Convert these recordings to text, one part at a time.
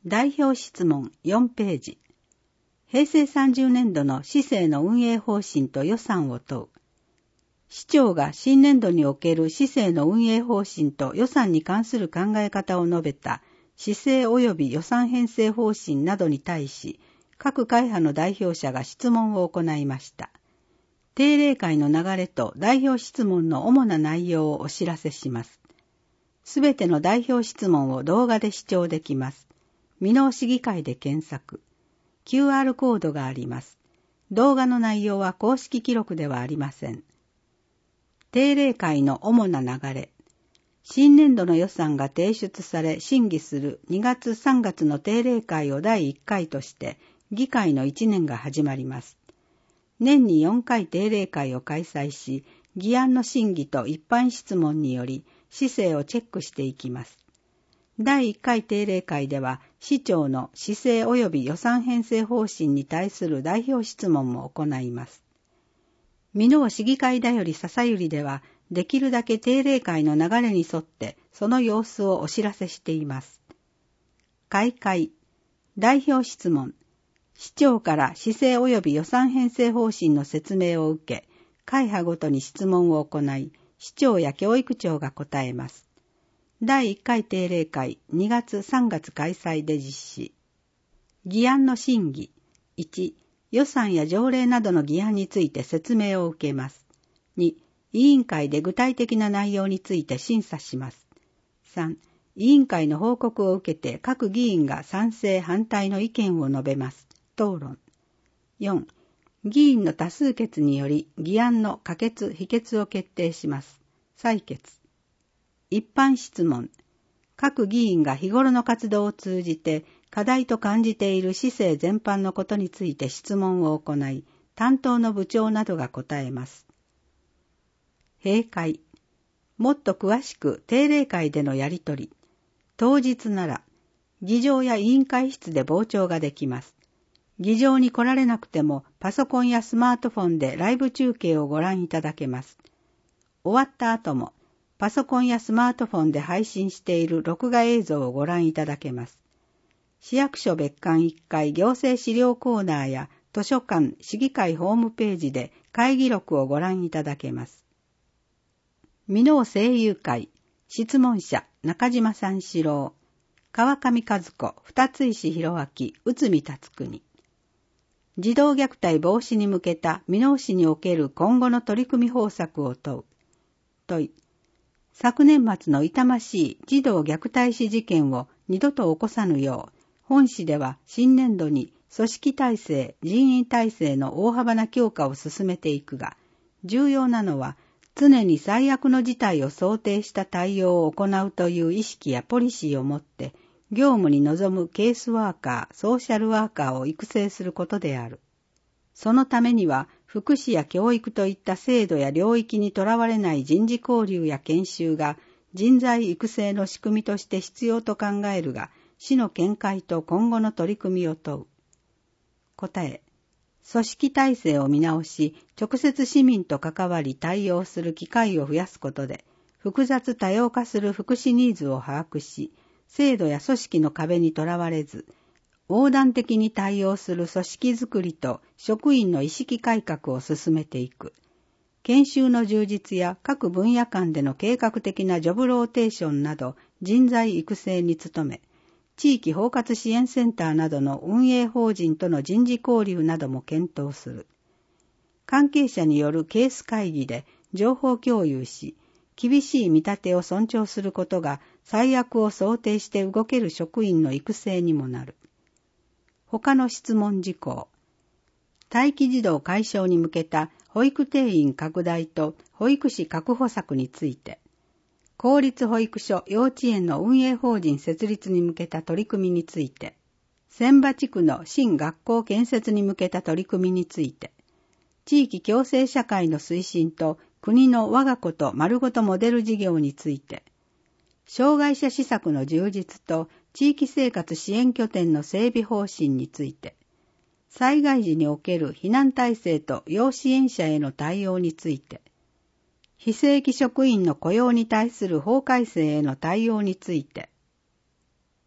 代表質問4ページ。平成30年度の市政の運営方針と予算を問う。市長が新年度における市政の運営方針と予算に関する考え方を述べた市政及び予算編成方針などに対し、各会派の代表者が質問を行いました。定例会の流れと代表質問の主な内容をお知らせします。すべての代表質問を動画で視聴できます。箕面市議会で検索。QR コードがあります。動画の内容は公式記録ではありません。定例会の主な流れ。新年度の予算が提出され審議する2月3月の定例会を第1回として議会の1年が始まります。年に4回定例会を開催し、議案の審議と一般質問により市政をチェックしていきます。第1回定例会では、市長の市政及び予算編成方針に対する代表質問も行います。箕面市議会だより笹百合では、できるだけ定例会の流れに沿って、その様子をお知らせしています。開会、代表質問、市長から市政及び予算編成方針の説明を受け、会派ごとに質問を行い、市長や教育長が答えます。第1回定例会2月3月開催で実施。議案の審議。1、予算や条例などの議案について説明を受けます。2、委員会で具体的な内容について審査します。3、委員会の報告を受けて各議員が賛成反対の意見を述べます。討論。4、議員の多数決により議案の可決・否決を決定します。採決。一般質問。各議員が日頃の活動を通じて課題と感じている市政全般のことについて質問を行い、担当の部長などが答えます。閉会。もっと詳しく定例会でのやりとり。当日なら、議場や委員会室で傍聴ができます。議場に来られなくてもパソコンやスマートフォンでライブ中継をご覧いただけます。終わった後も、パソコンやスマートフォンで配信している録画映像をご覧いただけます。市役所別館1階行政資料コーナーや図書館、市議会ホームページで会議録をご覧いただけます。箕面声優会、質問者、中島三四郎、川上和子、二石弘明、内海達国。児童虐待防止に向けた箕面市における今後の取り組み方策を問う。問い。昨年末の痛ましい児童虐待死事件を二度と起こさぬよう、本市では新年度に組織体制、人員体制の大幅な強化を進めていくが、重要なのは常に最悪の事態を想定した対応を行うという意識やポリシーを持って、業務に臨むケースワーカー、ソーシャルワーカーを育成することである。そのためには、福祉や教育といった制度や領域にとらわれない人事交流や研修が人材育成の仕組みとして必要と考えるが、市の見解と今後の取り組みを問う。答え。組織体制を見直し、直接市民と関わり対応する機会を増やすことで、複雑多様化する福祉ニーズを把握し、制度や組織の壁にとらわれず、横断的に対応する組織づくりと職員の意識改革を進めていく。研修の充実や各分野間での計画的なジョブローテーションなど人材育成に努め、地域包括支援センターなどの運営法人との人事交流なども検討する。関係者によるケース会議で情報共有し、厳しい見立てを尊重することが最悪を想定して動ける職員の育成にもなる。他の質問事項。待機児童解消に向けた保育定員拡大と保育士確保策について、公立保育所幼稚園の運営法人設立に向けた取り組みについて、千葉地区の新学校建設に向けた取り組みについて、地域共生社会の推進と国の我が子と丸ごとモデル事業について、障害者施策の充実と地域生活支援拠点の整備方針について、災害時における避難体制と要支援者への対応について、非正規職員の雇用に対する法改正への対応について、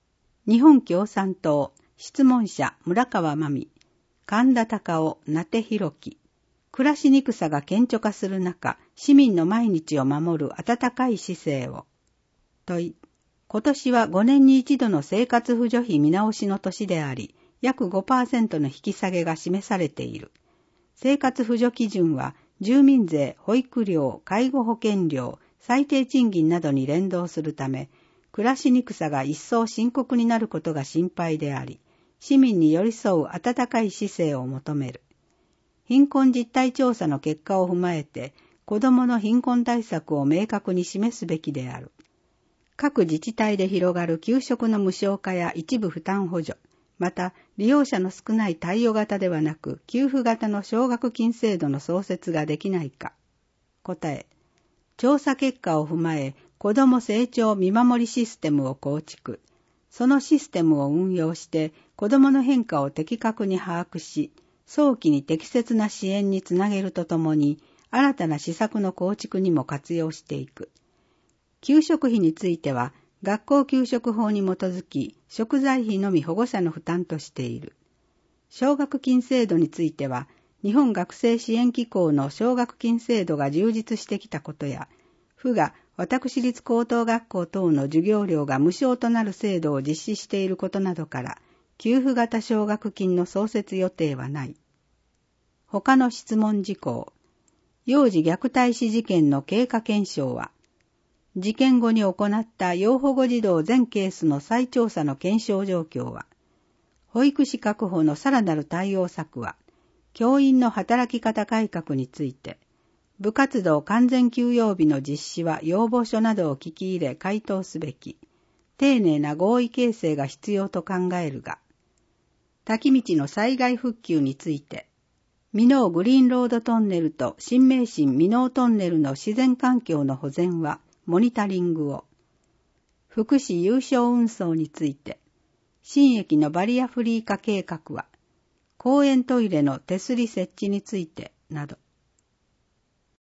日本共産党、質問者村川真美、神田隆夫、名手弘樹、暮らしにくさが顕著化する中、市民の毎日を守る温かい市政を。問い、今年は5年に一度の生活扶助費見直しの年であり、約 5% の引き下げが示されている。生活扶助基準は、住民税、保育料、介護保険料、最低賃金などに連動するため、暮らしにくさが一層深刻になることが心配であり、市民に寄り添う温かい市政を求める。貧困実態調査の結果を踏まえて、子どもの貧困対策を明確に示すべきである。各自治体で広がる給食の無償化や一部負担補助、また利用者の少ない貸与型ではなく給付型の奨学金制度の創設ができないか。答え、調査結果を踏まえ、子ども成長見守りシステムを構築。そのシステムを運用して子どもの変化を的確に把握し、早期に適切な支援につなげるとともに、新たな施策の構築にも活用していく。給食費については、学校給食法に基づき、食材費のみ保護者の負担としている。奨学金制度については、日本学生支援機構の奨学金制度が充実してきたことや、府が私立高等学校等の授業料が無償となる制度を実施していることなどから、給付型奨学金の創設予定はない。他の質問事項。幼児虐待死事件の経過検証は、事件後に行った要保護児童全ケースの再調査の検証状況は、保育士確保のさらなる対応策は、教員の働き方改革について、部活動完全休養日の実施は要望書などを聞き入れ回答すべき、丁寧な合意形成が必要と考えるが、滝道の災害復旧について、箕面グリーンロードトンネルと新名神箕面トンネルの自然環境の保全はモニタリングを、福祉有償運送について、新駅のバリアフリー化計画は、公園トイレの手すり設置についてなど、